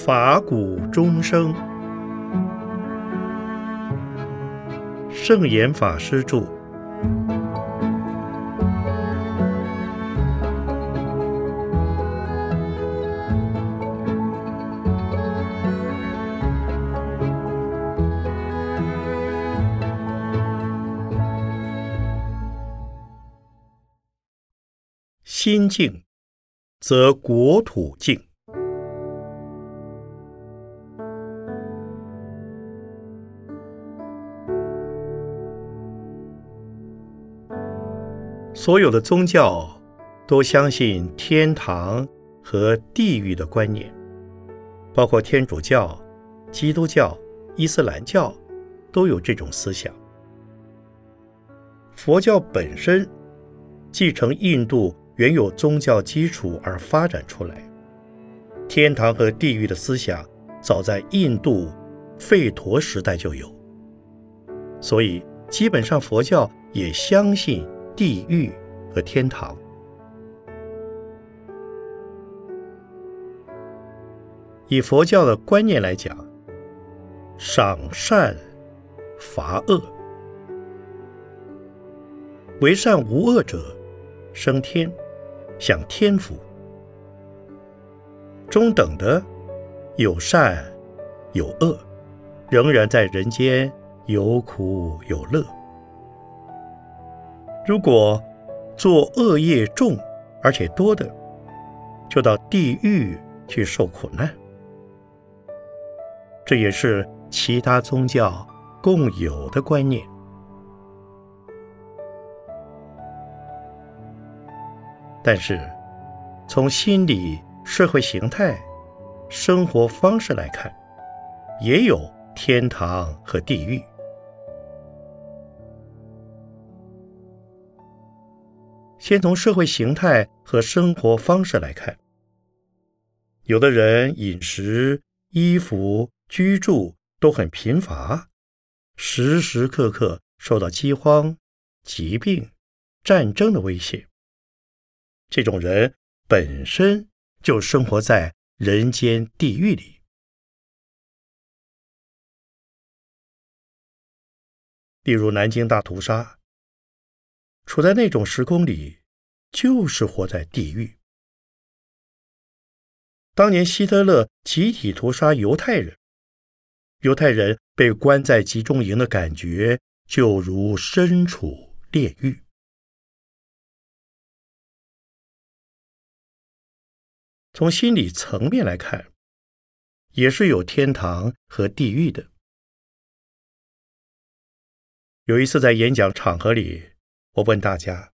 法古终生，圣严法师著。心静，则国土静。所有的宗教都相信天堂和地狱的观念，包括天主教、基督教、伊斯兰教都有这种思想。佛教本身继承印度原有宗教基础而发展出来，天堂和地狱的思想早在印度吠陀时代就有，所以基本上佛教也相信地狱和天堂。以佛教的观念来讲，赏善罚恶，为善无恶者升天，享天福；中等的有善有恶，仍然在人间有苦有乐。如果做恶业重而且多的，就到地狱去受苦难。这也是其他宗教共有的观念。但是从心理、社会形态、生活方式来看，也有天堂和地狱。先从社会形态和生活方式来看，有的人饮食、衣服、居住都很贫乏，时时刻刻受到饥荒、疾病、战争的威胁。这种人本身就生活在人间地狱里。例如南京大屠杀，处在那种时空里，就是活在地狱。当年希特勒集体屠杀犹太人，犹太人被关在集中营的感觉，就如身处炼狱。从心理层面来看，也是有天堂和地狱的。有一次在演讲场合里，我问大家，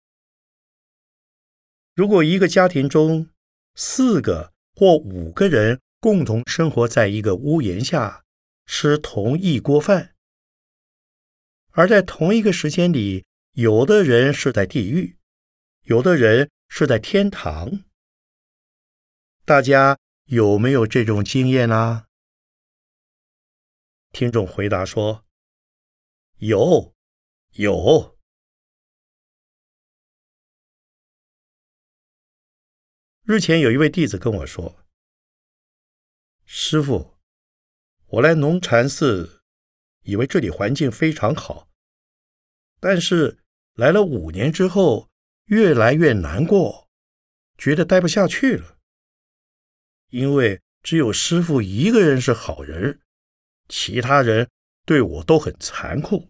如果一个家庭中4个或5个人共同生活在一个屋檐下，吃同一锅饭，而在同一个时间里，有的人是在地狱，有的人是在天堂，大家有没有这种经验啊？听众回答说，有。日前有一位弟子跟我说，师父，我来农禅寺，以为这里环境非常好，但是来了5年之后，越来越难过，觉得待不下去了。因为只有师父一个人是好人，其他人对我都很残酷。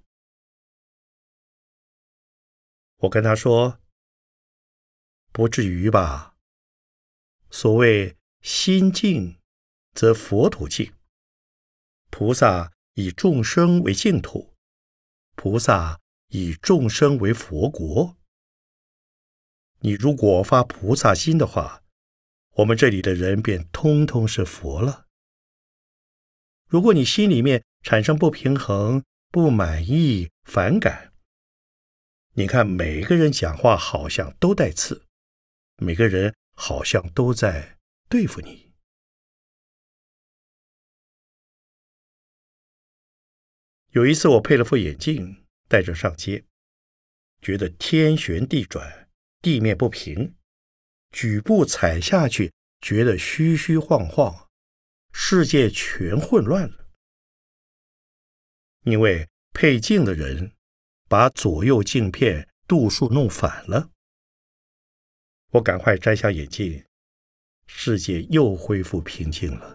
我跟他说，不至于吧，所谓心静，则佛土静。菩萨以众生为净土，菩萨以众生为佛国。你如果发菩萨心的话，我们这里的人便通通是佛了。如果你心里面产生不平衡、不满意、反感，你看每个人讲话好像都带刺，每个人好像都在对付你。有一次我配了副眼镜，戴着上街，觉得天旋地转，地面不平，举步踩下去觉得虚虚晃晃， 世界全混乱了。因为配镜的人把左右镜片度数弄反了。我赶快摘下眼镜，世界又恢复平静了。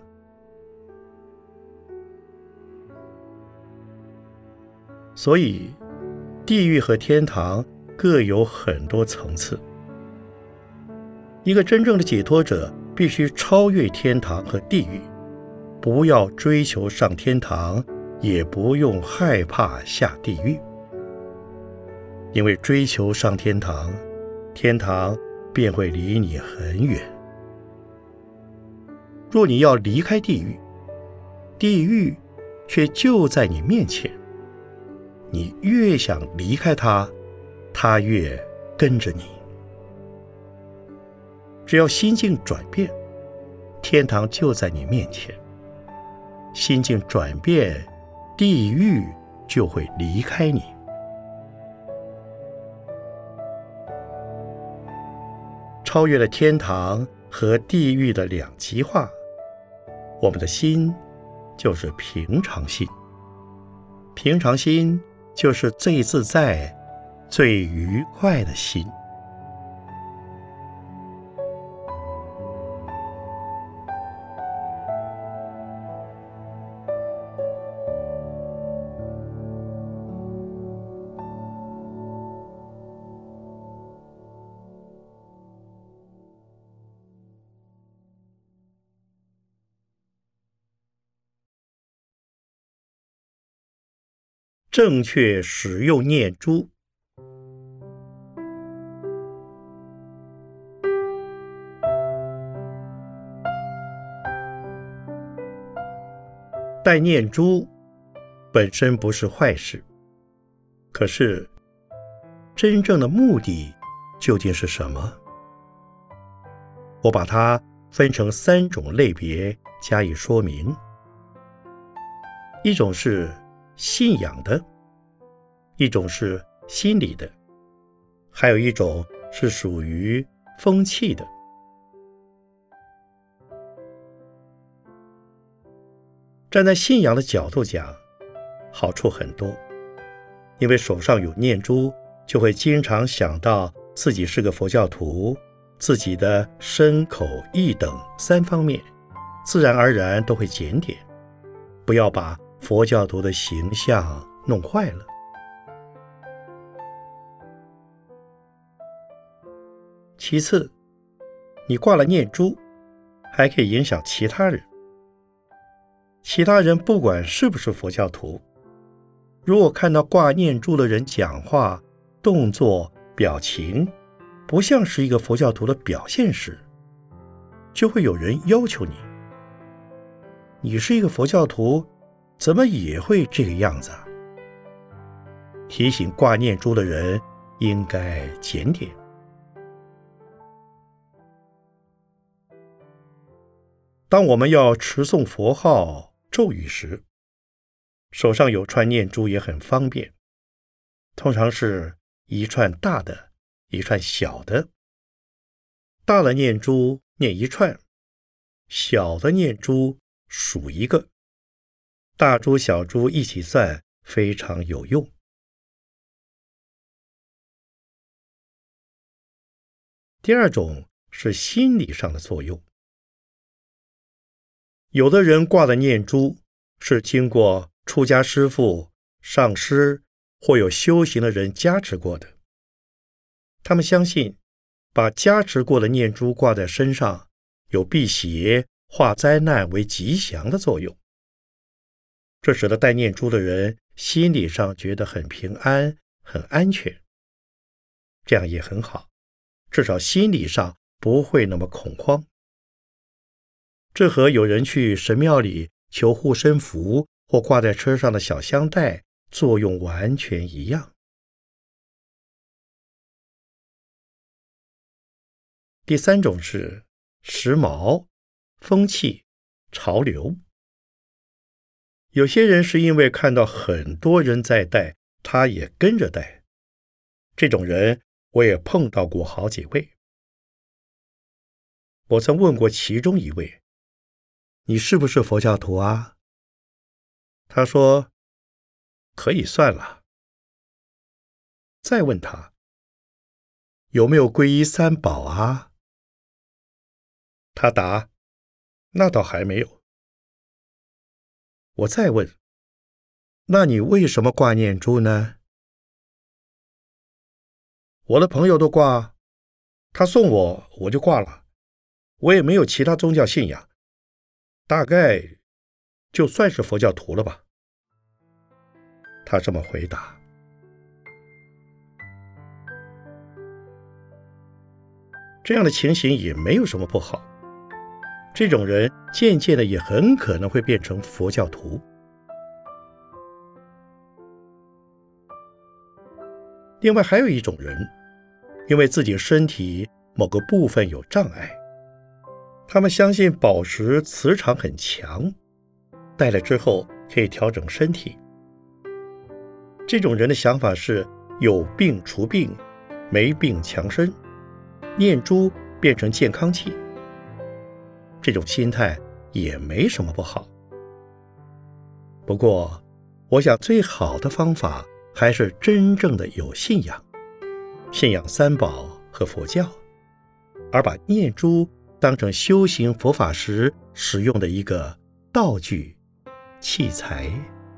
所以，地狱和天堂各有很多层次。一个真正的解脱者必须超越天堂和地狱，不要追求上天堂，也不用害怕下地狱。因为追求上天堂，天堂便会离你很远。若你要离开地狱，地狱却就在你面前，你越想离开它，它越跟着你。只要心境转变，天堂就在你面前；心境转变，地狱就会离开你。超越了天堂和地狱的两极化，我们的心就是平常心。平常心就是最自在、最愉快的心。正确使用念珠。戴念珠本身不是坏事，可是真正的目的究竟是什么？我把它分成3种类别加以说明。一种是信仰的，一种是心理的，还有一种是属于风气的。站在信仰的角度讲，好处很多，因为手上有念珠，就会经常想到自己是个佛教徒，自己的身口意等3方面，自然而然都会检点，不要把佛教徒的形象弄坏了。其次，你挂了念珠，还可以影响其他人。其他人不管是不是佛教徒，如果看到挂念珠的人讲话、动作、表情不像是一个佛教徒的表现时，就会有人要求你：你是一个佛教徒，怎么也会这个样子啊？提醒挂念珠的人应该检点。当我们要持诵佛号咒语时，手上有串念珠也很方便，通常是一串大的，一串小的。大的念珠念一串，小的念珠数一个，大珠小珠一起算，非常有用。第二种是心理上的作用。有的人挂的念珠是经过出家师父、上师或有修行的人加持过的，他们相信把加持过的念珠挂在身上，有辟邪、化灾难为吉祥的作用。这使得戴念珠的人心理上觉得很平安、很安全。这样也很好，至少心理上不会那么恐慌。这和有人去神庙里求护身符或挂在车上的小香袋作用完全一样。第三种是时髦、风气、潮流。有些人是因为看到很多人在戴，他也跟着戴。这种人我也碰到过好几位。我曾问过其中一位， 你是不是佛教徒啊？他说：可以算了。再问他：有没有皈依三宝啊？他答：那倒还没有。我再问：那你为什么挂念珠呢？我的朋友都挂，他送我就挂了，我也没有其他宗教信仰，大概就算是佛教徒了吧。他这么回答。这样的情形也没有什么不好，这种人渐渐的也很可能会变成佛教徒。另外还有一种人，因为自己身体某个部分有障碍，他们相信宝石磁场很强，戴了之后可以调整身体。这种人的想法是有病除病，没病强身，念珠变成健康器。这种心态也没什么不好。不过，我想最好的方法还是真正的有信仰，信仰三宝和佛教，而把念珠当成修行佛法时使用的一个道具、器材。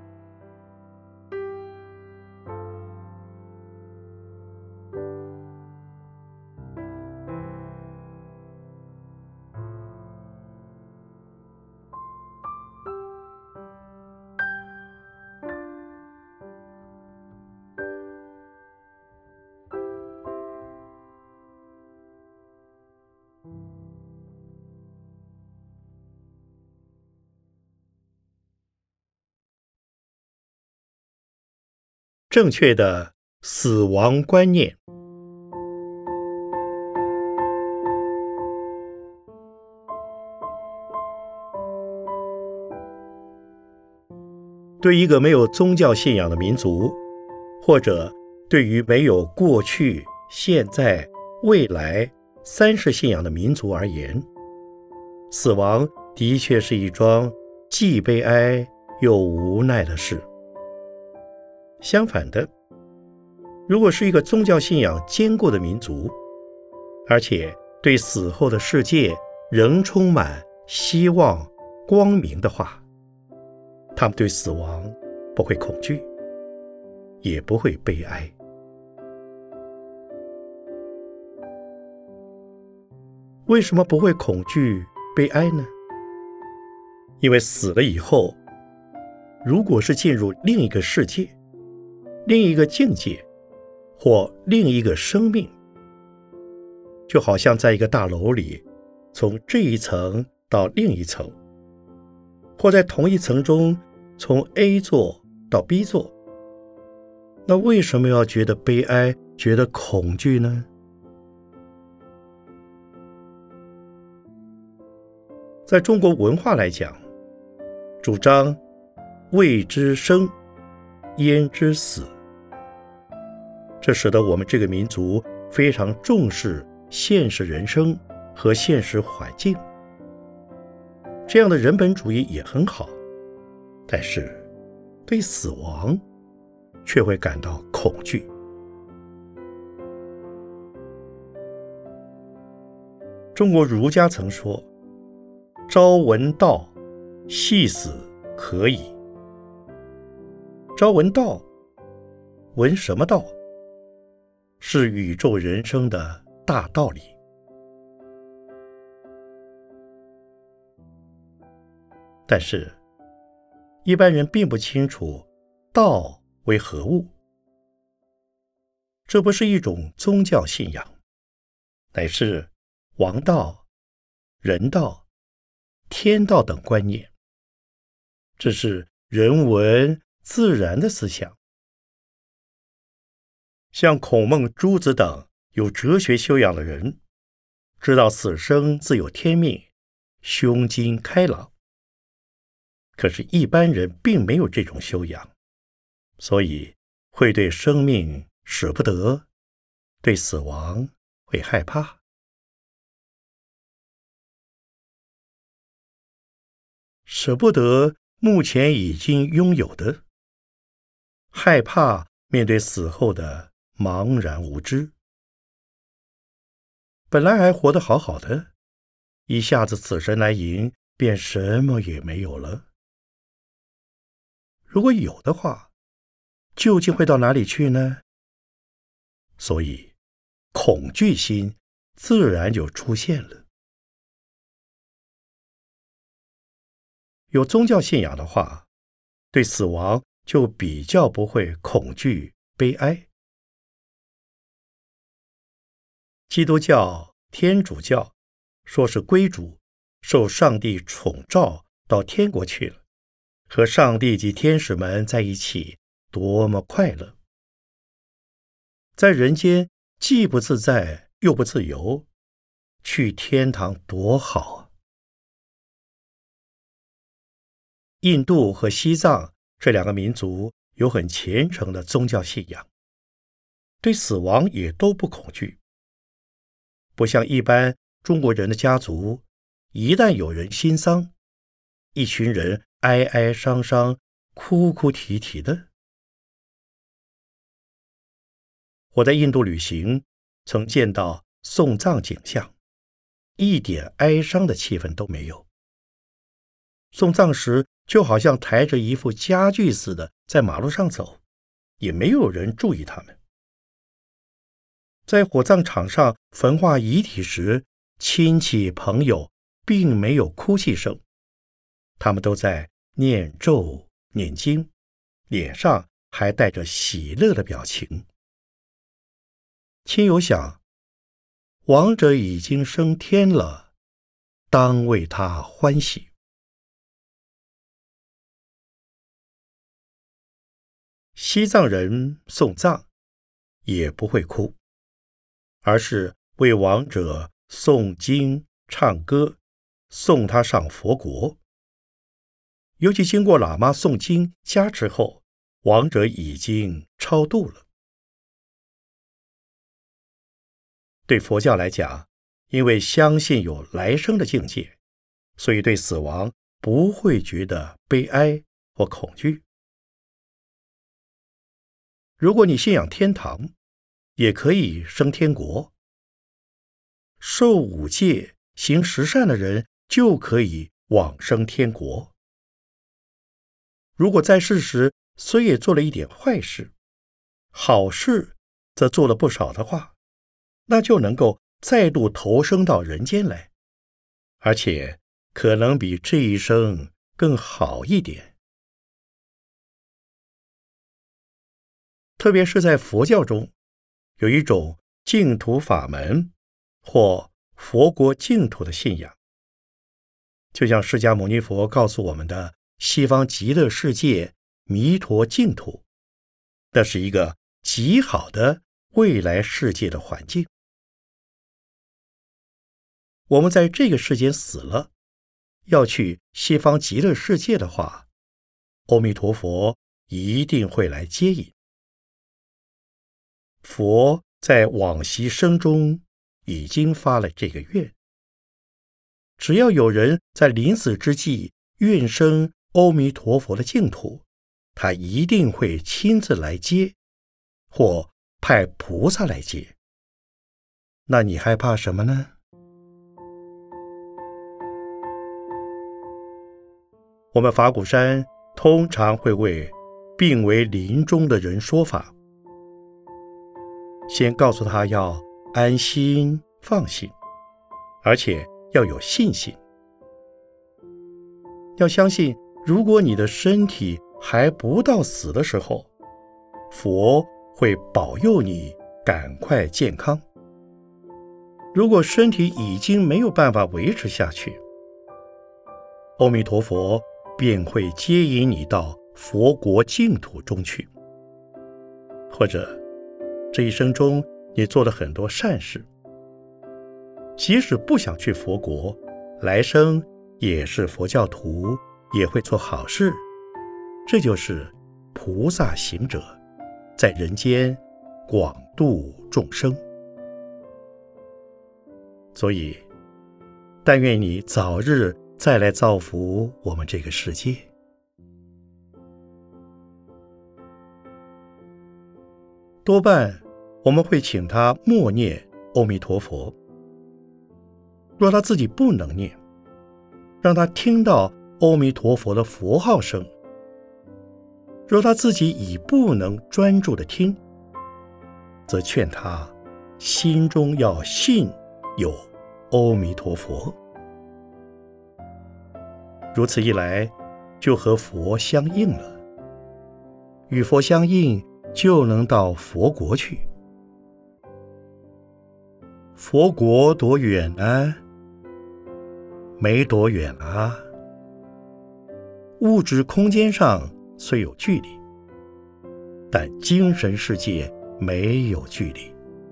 正确的死亡观念。对一个没有宗教信仰的民族，或者对于没有过去、现在、未来三世信仰的民族而言，死亡的确是一桩既悲哀又无奈的事。相反的，如果是一个宗教信仰坚固的民族，而且对死后的世界仍充满希望、光明的话，他们对死亡不会恐惧，也不会悲哀。为什么不会恐惧、悲哀呢？因为死了以后，如果是进入另一个世界、另一个境界或另一个生命，就好像在一个大楼里，从这一层到另一层，或在同一层中从 A 座到 B 座，那为什么要觉得悲哀、觉得恐惧呢？在中国文化来讲，主张未知生，焉知死，这使得我们这个民族非常重视现实人生和现实环境。这样的人本主义也很好，但是对死亡却会感到恐惧。中国儒家曾说：朝闻道，夕死可矣。朝闻道，闻什么道？是宇宙人生的大道理。但是一般人并不清楚道为何物。这不是一种宗教信仰，乃是王道、人道、天道等观念，这是人文自然的思想。像孔孟朱子等有哲学修养的人，知道死生自有天命，胸襟开朗。可是一般人并没有这种修养，所以会对生命舍不得，对死亡会害怕。 舍不得目前已经拥有的，害怕面对死后的茫然无知。本来还活得好好的，一下子死神来迎，便什么也没有了。如果有的话，究竟会到哪里去呢？所以恐惧心自然就出现了。有宗教信仰的话，对死亡就比较不会恐惧、悲哀。基督教、天主教说是归主受上帝宠召到天国去了，和上帝及天使们在一起，多么快乐！在人间既不自在又不自由，去天堂多好啊！印度和西藏这两个民族有很虔诚的宗教信仰，对死亡也都不恐惧。不像一般中国人的家族，一旦有人心丧，一群人哀哀伤伤、哭哭啼啼的。我在印度旅行，曾见到送葬景象，一点哀伤的气氛都没有。送葬时就好像抬着一副家具似的在马路上走，也没有人注意他们。在火葬场上焚化遗体时，亲戚朋友并没有哭泣声，他们都在念咒念经，脸上还带着喜乐的表情。亲友想，亡者已经升天了，当为他欢喜。西藏人送葬也不会哭，而是为亡者诵经唱歌，送他上佛国。尤其经过喇嘛诵经加持后，亡者已经超度了。对佛教来讲，因为相信有来生的境界，所以对死亡不会觉得悲哀或恐惧。如果你信仰天堂，也可以升天国。受五戒、行十善的人就可以往生天国。如果在世时虽也做了一点坏事，好事则做了不少的话，那就能够再度投生到人间来，而且可能比这一生更好一点。特别是在佛教中，有一种净土法门或佛国净土的信仰，就像释迦牟尼佛告诉我们的西方极乐世界弥陀净土，那是一个极好的未来世界的环境。我们在这个世间死了，要去西方极乐世界的话，阿弥陀佛一定会来接引。佛在往昔生中已经发了这个愿，只要有人在临死之际愿生阿弥陀佛的净土，他一定会亲自来接，或派菩萨来接。那你害怕什么呢？我们法鼓山通常会为病危临终的人说法，先告诉他要安心放心，而且要有信心。要相信，如果你的身体还不到死的时候，佛会保佑你赶快健康。如果身体已经没有办法维持下去，阿弥陀佛便会接引你到佛国净土中去。或者这一生中你做了很多善事，即使不想去佛国，来生也是佛教徒，也会做好事。这就是菩萨行者在人间广度众生。所以但愿你早日再来造福我们这个世界。多半我们会请他默念阿弥陀佛，若他自己不能念，让他听到阿弥陀佛的佛号声；若他自己已不能专注地听，则劝他心中要信有阿弥陀佛。如此一来，就和佛相应了，与佛相应，就能到佛国去。佛国多远呢？没多远啊。物质空间上虽有距离，但精神世界没有距离。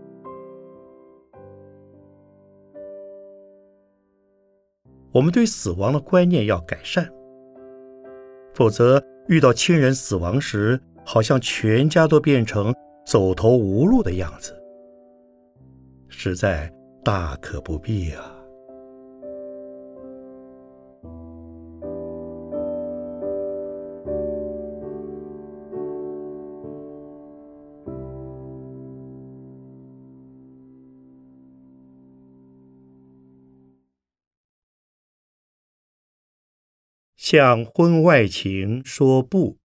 我们对死亡的观念要改善，否则遇到亲人死亡时，好像全家都变成走投无路的样子，实在大可不必啊。向婚外情说不。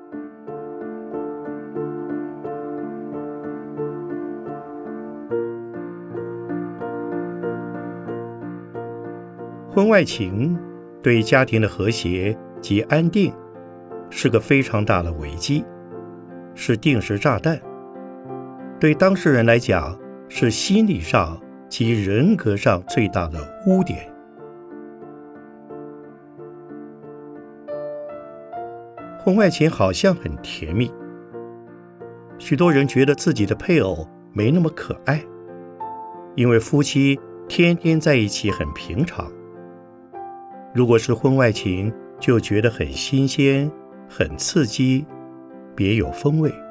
婚外情对家庭的和谐及安定是个非常大的危机，是定时炸弹，对当事人来讲是心理上及人格上最大的污点。婚外情好像很甜蜜，许多人觉得自己的配偶没那么可爱，因为夫妻天天在一起很平常。如果是婚外情，就觉得很新鲜，很刺激，别有风味。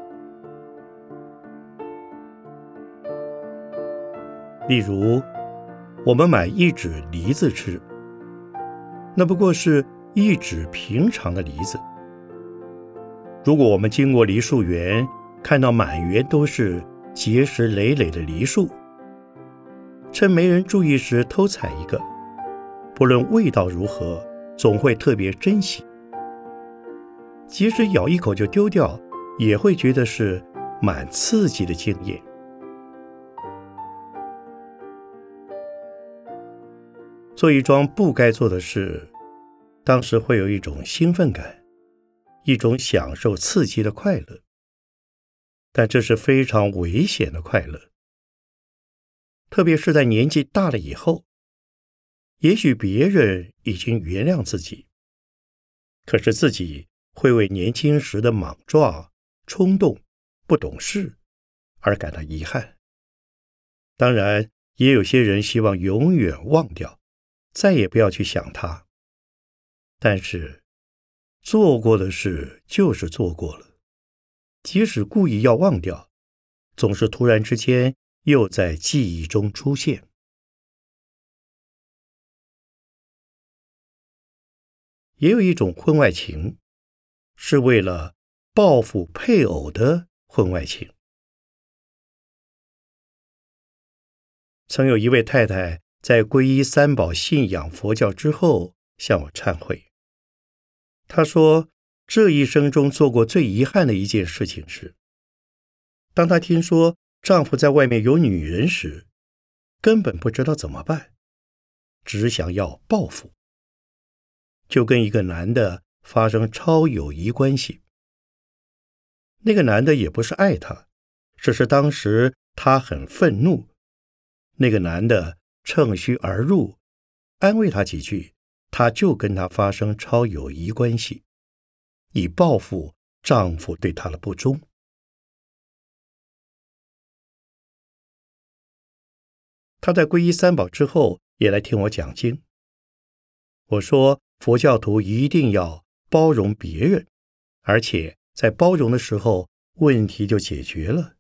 例如，我们买一指梨子吃，那不过是一指平常的梨子。如果我们经过梨树园，看到满园都是结实累累的梨树，趁没人注意时偷采一个，不论味道如何，总会特别珍惜。即使咬一口就丢掉，也会觉得是蛮刺激的经验。做一桩不该做的事，当时会有一种兴奋感，一种享受刺激的快乐，但这是非常危险的快乐。特别是在年纪大了以后，也许别人已经原谅自己，可是自己会为年轻时的莽撞、冲动、不懂事而感到遗憾。当然，也有些人希望永远忘掉，再也不要去想它。但是做过的事就是做过了，即使故意要忘掉，总是突然之间又在记忆中出现。也有一种婚外情，是为了报复配偶的婚外情。曾有一位太太在皈依三宝信仰佛教之后向我忏悔，她说这一生中做过最遗憾的一件事情是，当她听说丈夫在外面有女人时，根本不知道怎么办，只想要报复，就跟一个男的发生超友谊关系。那个男的也不是爱她，只是当时她很愤怒，那个男的趁虚而入，安慰她几句，她就跟他发生超友谊关系，以报复丈夫对她的不忠。她在皈依三宝之后也来听我讲经。我说佛教徒一定要包容别人，而且在包容的时候问题就解决了。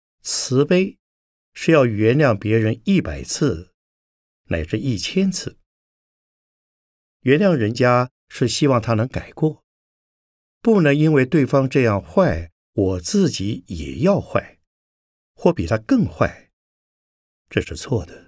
慈悲是要原谅别人100次乃至1000次， 原谅人家是希望他能改过，不能因为对方这样坏，我自己也要坏，或比他更坏，这是错的。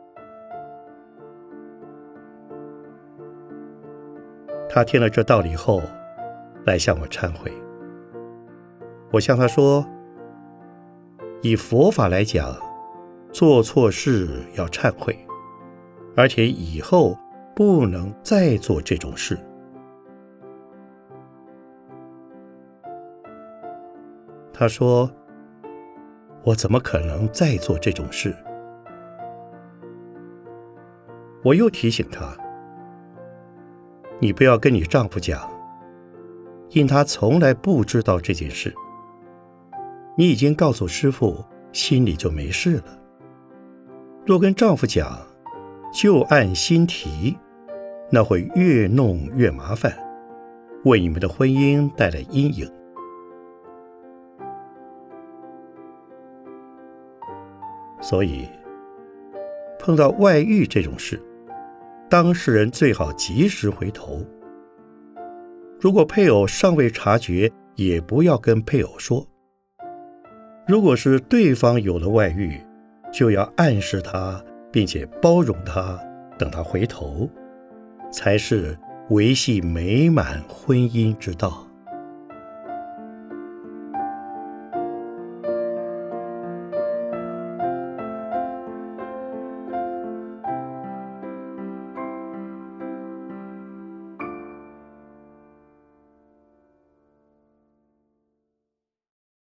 他听了这道理后，来向我忏悔。我向他说，以佛法来讲，做错事要忏悔，而且以后不能再做这种事。他说，我怎么可能再做这种事？我又提醒他，你不要跟你丈夫讲，因他从来不知道这件事。你已经告诉师父，心里就没事了。若跟丈夫讲，就按心提，那会越弄越麻烦，为你们的婚姻带来阴影。所以，碰到外遇这种事，当事人最好及时回头。如果配偶尚未察觉，也不要跟配偶说。如果是对方有了外遇，就要暗示他，并且包容他，等他回头，才是维系美满婚姻之道。